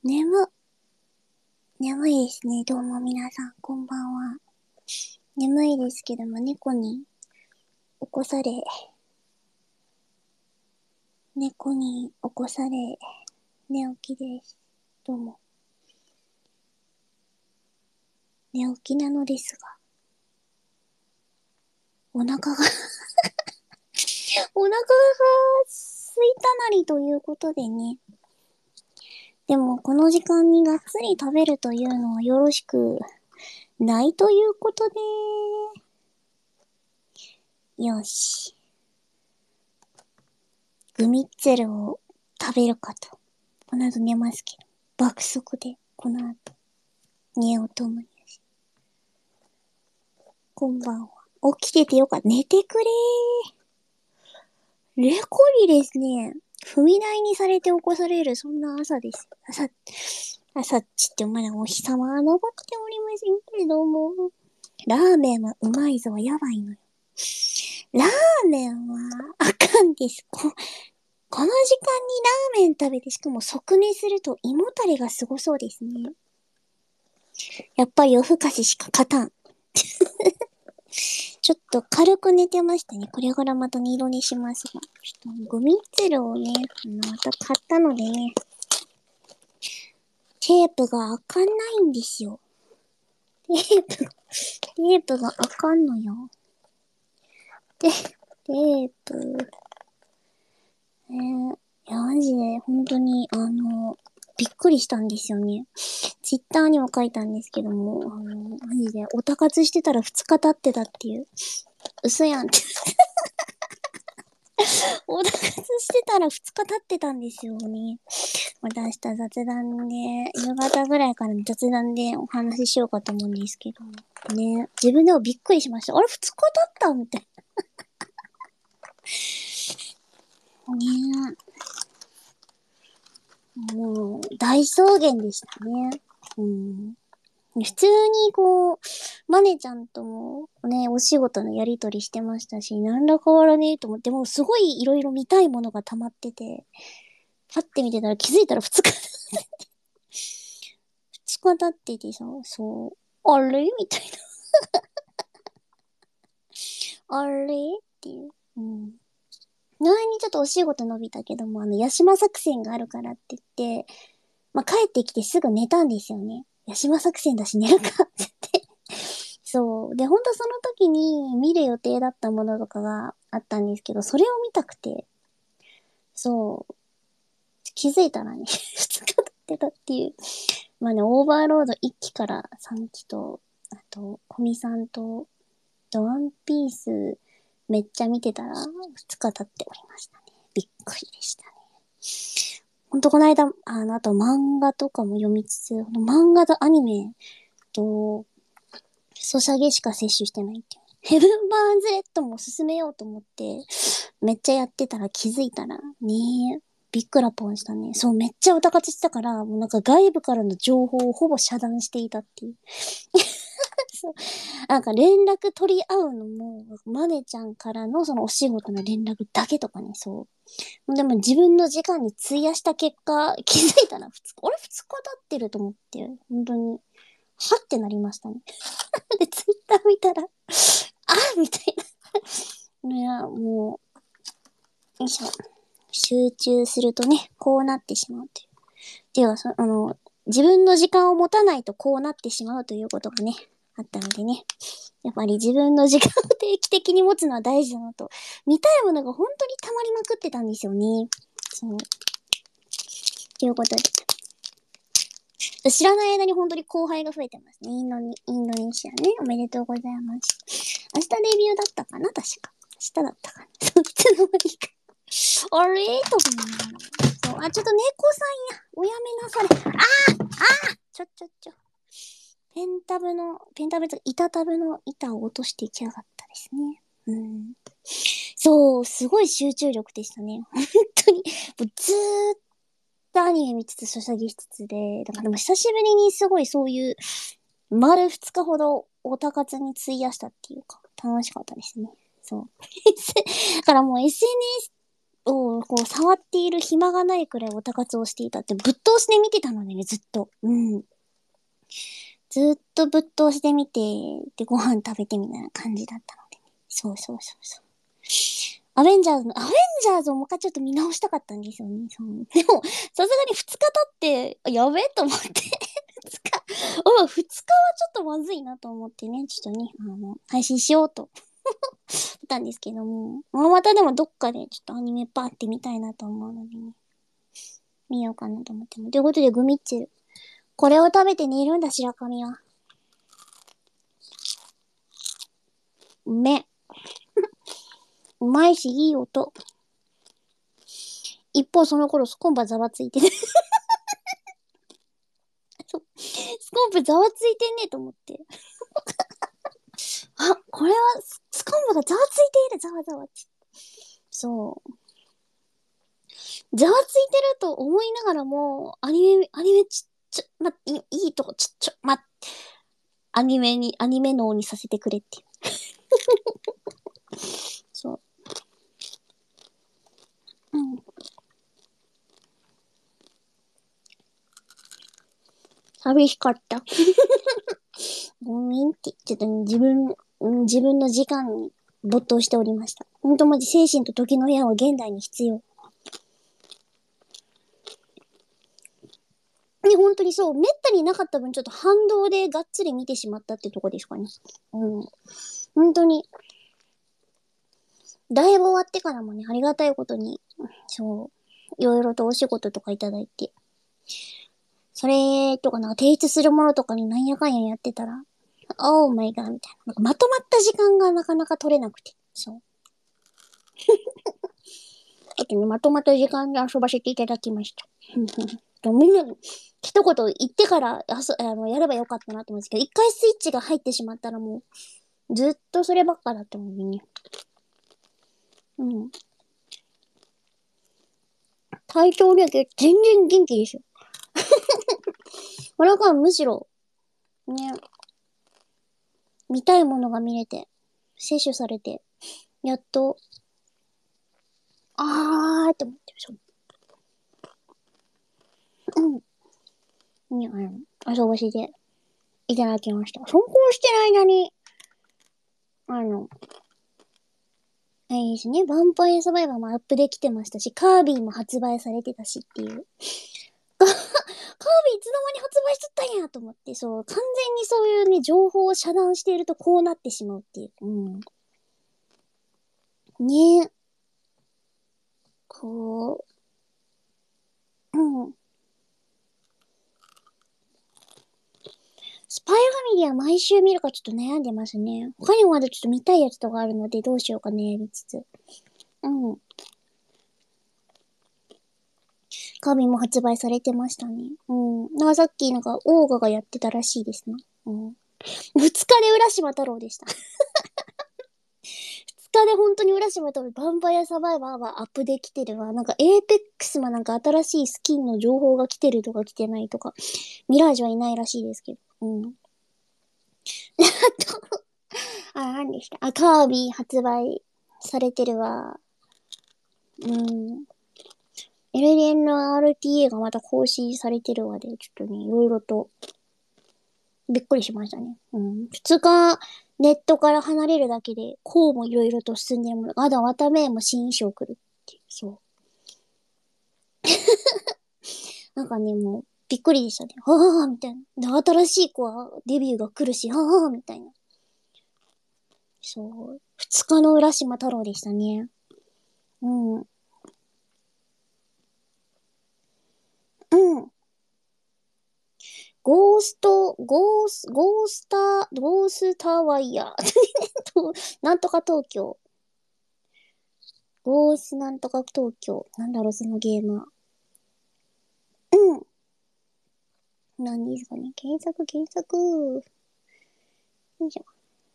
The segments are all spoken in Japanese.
眠、眠いですね。どうも皆さん、こんばんは。眠いですけども、猫に起こされ、猫に起こされ、寝起きです。どうも。寝起きなのですが、お腹がお腹が空いたなりということでね。でも、この時間にがっつり食べるというのはよろしくないということで、よし。グミッツェルを食べるかと。この後寝ますけど。爆速で、この後、寝ようと思います。こんばんは。起きててよかった。寝てくれー。レコリですね。踏み台にされて起こされる、そんな朝です。朝っちってまだお日様は昇っておりませんけれども。ラーメンはうまいぞ、やばいのよ。ラーメンはあかんです。この時間にラーメン食べて、しかも即寝すると胃もたれがすごそうですね。やっぱり夜更かししか勝たん。ちょっと軽く寝てましたね。これからまた二度寝しますが。ちょっとゴミッツェルをね、また買ったのでね、テープが開かんないんですよ。テープが開かんのよ。テープ、いや、マジで、本当に、びっくりしたんですよね。ツイッターにも書いたんですけども、マジで、オタ活してたら2日経ってたっていう。嘘やんって。オタ活してたら2日経ってたんですよね。また明日雑談で、夕方ぐらいからの雑談でお話ししようかと思うんですけど。ね、自分でもびっくりしました。あれ、2日経ったみたいな。ねもう、大草原でしたね。うん。普通にこう、マネちゃんともね、お仕事のやりとりしてましたし、なんら変わらねえと思って、もうすごいいろいろ見たいものが溜まってて、パッて見てたら気づいたら2日、2日経っててさ、そう、あれみたいな。あれっていう。うん。前にちょっとお仕事伸びたけども、ヤシマ作戦があるからって言って、まあ、帰ってきてすぐ寝たんですよね。ヤシマ作戦だし寝るかって言って。そう。で、ほんとその時に見る予定だったものとかがあったんですけど、それを見たくて、そう、気づいたらね、2日経ってたっていう。まあね、オーバーロード1期から3期と、あと、コミさんと、ワンピースめっちゃ見てたら2日経っておりましたね。びっくりでしたね。ほんとこの間、あと漫画とかも読みつつ、漫画とアニメと、ソシャゲしか摂取してないっていう。ヘブン・バーンズ・レッドも進めようと思って、めっちゃやってたら気づいたら、ねえ、びっくらぽんしたね。そう、めっちゃオタ活してたから、もうなんか外部からの情報をほぼ遮断していたっていう。そう。なんか連絡取り合うのも、マネちゃんからのそのお仕事の連絡だけとかね、そう。でも自分の時間に費やした結果、気づいたらあれ2日経ってると思って、本当に、はってなりましたね。で、ツイッター見たら、みたいな。いや、もう、よいしょ。集中するとね、こうなってしまうという。では、自分の時間を持たないとこうなってしまうということがね、あったのでね。やっぱり自分の時間を定期的に持つのは大事だなと。見たいものが本当に溜まりまくってたんですよね。そう。ということで。知らない間に本当に後輩が増えてますね。インドネシアね。おめでとうございます。明日デビューだったかな確か。明日だったかなそいつの間にか。あれとか思いながら。そう。ちょっと猫さんや。おやめなされ。ちょ。ペンタブと板タブの板を落としていきやがったですね。うん。そう、すごい集中力でしたね。本当に。もうずーっとアニメ見つつ、ソシャゲしつつで、だからでも久しぶりにすごいそういう、丸2日ほどオタ活に費やしたっていうか、楽しかったですね。そう。だからもう SNS をこう触っている暇がないくらいオタ活をしていたって、ぶっ通しで見てたのでね、ずっと。うん。ずっとぶっ通しで見て、で、ご飯食べてみたいな感じだったのでね。そうそうそうそう。アベンジャーズをもう一回ちょっと見直したかったんですよね。そう。でも、さすがに2日経って、やべえと思って2日、2日はちょっとまずいなと思ってね、ちょっとね、配信しようとたんですけども、またでもどっかでちょっとアニメパーって見たいなと思うのでね、見ようかなと思っても。ということで、グミッチェル。これを食べて寝るんだ、白神は。うめ。うまいし、いい音。一方、その頃、スコンパざわついてる。スコンプざわついてんねと思って。あ、これは、スコンプがざわついている、ざわざわって。そう。ざわついてると思いながらも、アニメいいとこ、アニメ脳にさせてくれっていう。そう。うん。寂しかった。ごめんって、ちょっと自分の時間に没頭しておりました。ほんとマジ精神と時の部屋は現代に必要。ね、本当にそう、めったになかった分ちょっと反動でがっつり見てしまったってとこですかね。うん。本当に、だいぶ終わってからもね、ありがたいことに、そう、いろいろとお仕事とかいただいて、それとかなんか提出するものとかになんやかんややってたら、オーマイガーみたいな。なんかまとまった時間がなかなか取れなくて。そう。あとね、まとまった時間で遊ばせていただきました。みんな、一言言ってからやればよかったなと思うんですけど、一回スイッチが入ってしまったらもう、ずっとそればっかだったもんね。うん。体調だけ全然元気ですよ。これからむしろ、ね、見たいものが見れて、摂取されて、やっと、って思ってる。うん。に、遊ばせていただきました。そうこうしてる間に、あの、あれですね、ヴァンパイアサバイバーもアップできてましたし、カービィも発売されてたしっていう。カービィいつの間に発売しとったんやと思って、そう、完全にそういうね、情報を遮断しているとこうなってしまうっていう。うん。ねえ。こう、うん。スパイファミリーは毎週見るかちょっと悩んでますね。他にもまだちょっと見たいやつとかあるのでどうしようか悩みつつ。うん。カービィも発売されてましたね。うん。なんかさっきなんかオーガがやってたらしいですね。うん。二日で浦島太郎でした。二日で本当に浦島太郎、ヴァンパイアサバイバーはアップできてるわ。なんかエーペックスもなんか新しいスキンの情報が来てるとか来てないとか。ミラージュはいないらしいですけど。うん。何でした？カービィ発売されてるわ。うん。LN の RTA がまた更新されてるわで、ちょっとね、いろいろとびっくりしましたね。うん。2日ネットから離れるだけで、こうもいろいろと進んでるものが、わためも新衣装来るっていう、そう。なんかね、もう、びっくりでしたね。はぁーみたいな。で、新しい子はデビューが来るし、はぁーみたいな。そう。2日の浦島太郎でしたね。うん。うん。ゴースターワイヤー。なんとか東京。ゴースなんとか東京。なんだろう、そのゲームは。うん。何ですかね。検索。よいし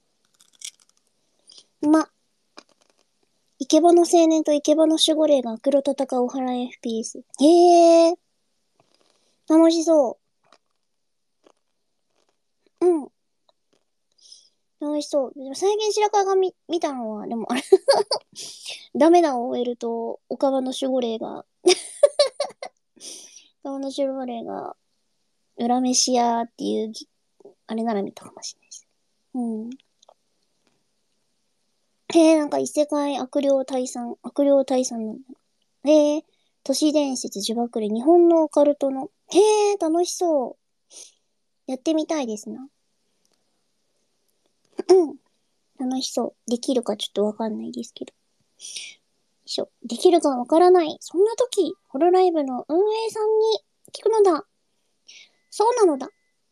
ょ。イケボの青年とイケボの守護霊が悪路戦うお払い FPS。へえ、楽しそう。うん。 楽しそう。でも最近白川が見たのは、でもあれダメな OL と、岡場の守護霊が、岡場の守護霊が、裏飯屋っていう、あれなら見たかもしれないです。うん。なんか異世界悪霊退散なんだ。都市伝説呪縛霊、日本のオカルトの。楽しそう。やってみたいですな。うん。楽しそう。できるかちょっとわかんないですけど。できるかわからない。そんな時、ホロライブの運営さんに聞くのだ。そうなのだ。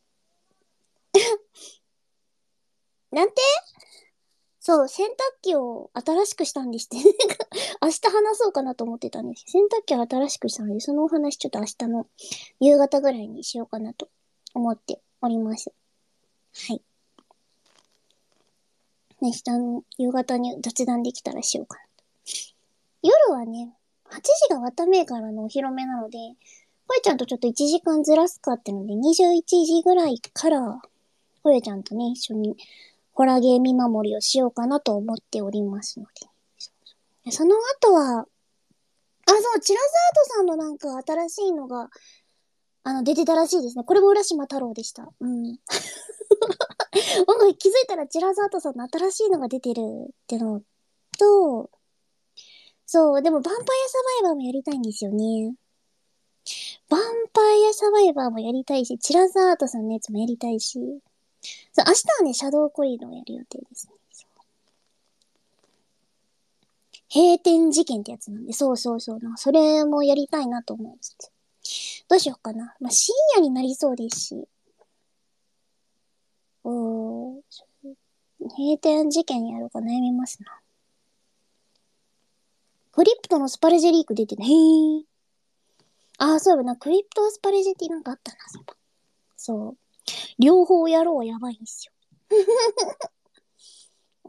なんてそう、洗濯機を新しくしたんですって。明日話そうかなと思ってたんです。洗濯機を新しくしたので、そのお話ちょっと明日の夕方ぐらいにしようかなと思っております。はい。明日の夕方に雑談できたらしようかな。夜はね、8時がわためからのお披露目なので、ほえちゃんとちょっと1時間ずらすかってので、21時ぐらいから、ほえちゃんとね、一緒にホラゲー見守りをしようかなと思っておりますので。その後は、そう、チラザートさんのなんか新しいのが、出てたらしいですね。これも浦島太郎でした。うん。気づいたらチラザートさんの新しいのが出てるってのと、そう、でもヴァンパイアサバイバーもやりたいんですよね。ヴァンパイアサバイバーもやりたいし、チラザートさんのやつもやりたいし、そう、明日はね、シャドウコリドをやる予定ですね。閉店事件ってやつなんで、そうそうそう。それもやりたいなと思いつつ。どうしようかな。まあ、深夜になりそうですし。閉店事件やるか悩みますな。クリプトのスパレジェリーク出てね。へー。そういえばクリプトスパレジェってなんかあったな、そういえば。そう。両方やろうはやばいんですよ。うん。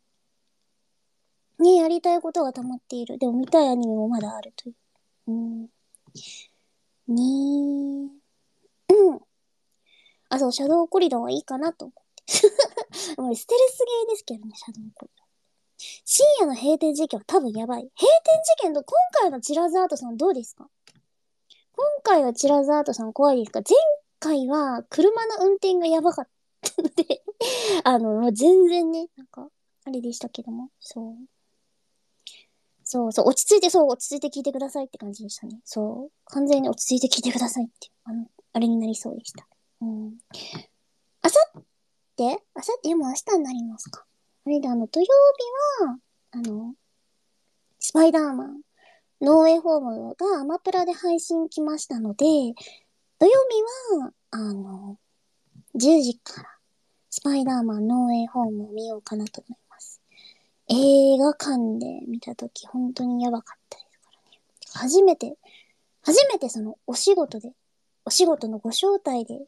ね、やりたいことが溜まっている。でも見たいアニメもまだあるという。うん。ねえ。うん。そう、シャドウコリドーはいいかなと思って。もうステルスゲーですけどね、シャドウコリドー。深夜の閉店事件は多分やばい。閉店事件と今回のチラザートさんどうですか？今回はチラザートさん怖いですか？前回は車の運転がやばかったのでもう全然ね、なんか、あれでしたけども。そう。そうそう、落ち着いて聞いてくださいって感じでしたね。そう。完全に落ち着いて聞いてくださいって、あれになりそうでした。うん。あさでも明日になりますか。あれで土曜日は、スパイダーマン、ノーウェイホームがアマプラで配信来ましたので、土曜日は、10時からスパイダーマンノーウェイホームを見ようかなと思います。映画館で見たとき本当にやばかったですからね。初めてそのお仕事のご招待で、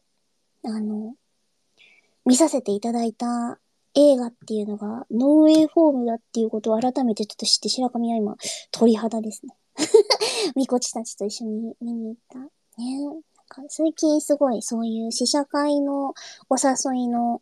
見させていただいた映画っていうのがノーウェイホームだっていうことを改めてちょっと知って白神は今鳥肌ですね。みこちたちと一緒に見に行った。ね。なんか最近すごいそういう試写会のお誘いの、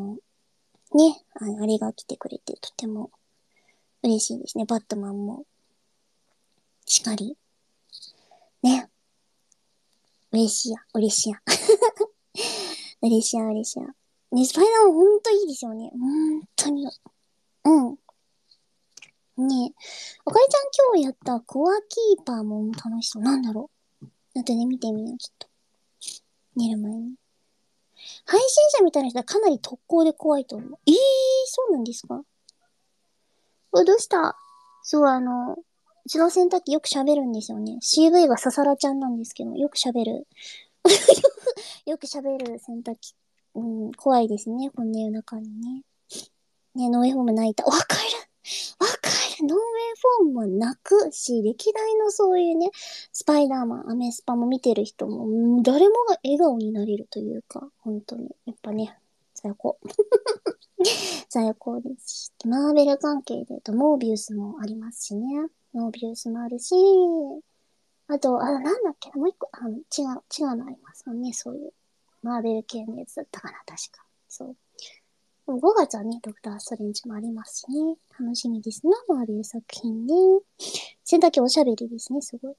あれが来てくれてとても嬉しいですね。バットマンもしかり。ね。嬉しいや、嬉しいや。嬉しいや、嬉しいや。ね、スパイダーマンほんといいですよね。ほんとに。うん。ねあかりちゃん今日やったコアキーパーも楽しそう。なんだろう。あとね、見てみよう、ちょっと。寝る前に。配信者みたいな人はかなり特攻で怖いと思う。そうなんですか？どうした？そう、うちの洗濯機よく喋るんですよね。CV がささらちゃんなんですけど、よく喋る。よく喋る洗濯機。うん、怖いですね。こんな夜中にね。ね、ノーウェイホーム泣いた。わかる。わかる。ノーウェイホームは泣くし、歴代のそういうね、スパイダーマン、アメスパも見てる人も、誰もが笑顔になれるというか、本当に。やっぱね、最高。最高ですし。マーベル関係で言うと、モービウスもありますしね。モービウスもあるし、あと、なんだっけな、もう一個、違うのありますもんね、そういう。マーベル系のやつだったかな、確か。そう。 5月はね、ドクターストレンジもありますしね。楽しみですな、マーベル作品ね。洗濯機おしゃべりですね、すごい。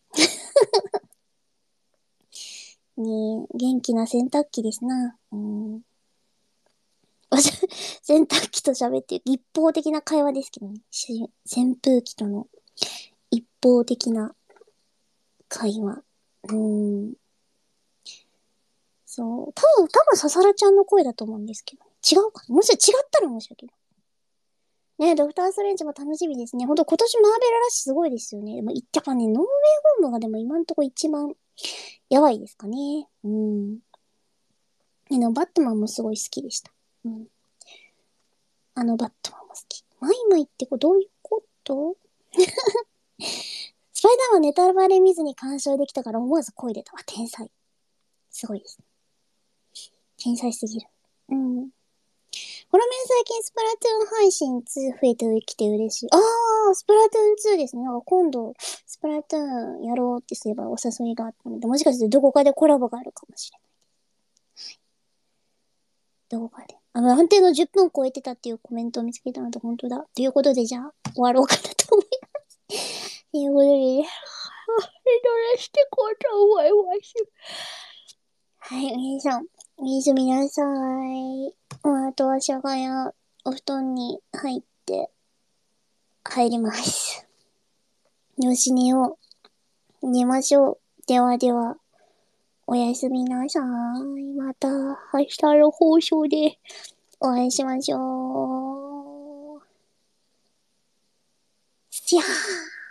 ねえ、元気な洗濯機ですな。洗濯機と喋って一方的な会話ですけどね。扇風機との一方的な会話。そう。多分、ささらちゃんの声だと思うんですけど、ね。違うかなもし違ったら申し訳ない。ねドクターストレンジも楽しみですね。ほんと今年マーベルラッシュすごいですよね。でも、やっぱね、ノーウェイホームがでも今んとこ一番やばいですかね。バットマンもすごい好きでした。バットマンも好き。マイマイってどういうことスパイダーマンネタバレ見ずに鑑賞できたから思わず声出た。天才。すごいです。天才すぎる。ホラメン最近スプラトゥーン配信2増えてきて嬉しい。スプラトゥーン2ですね。なんか今度、スプラトゥーンやろうってすればお誘いがあったので、もしかしてどこかでコラボがあるかもしれない。どこかで。安定の10分超えてたっていうコメントを見つけたので、本当だ。ということで、じゃあ、終わろうかなと思います。ということで、どれしてこうと思います。はい、皆さん、おやすみなさい。あとは、しゃがや、お布団に入ります。よし寝よう。寝ましょう。ではでは、おやすみなさい。また、明日の放送でお会いしましょう。じゃあ。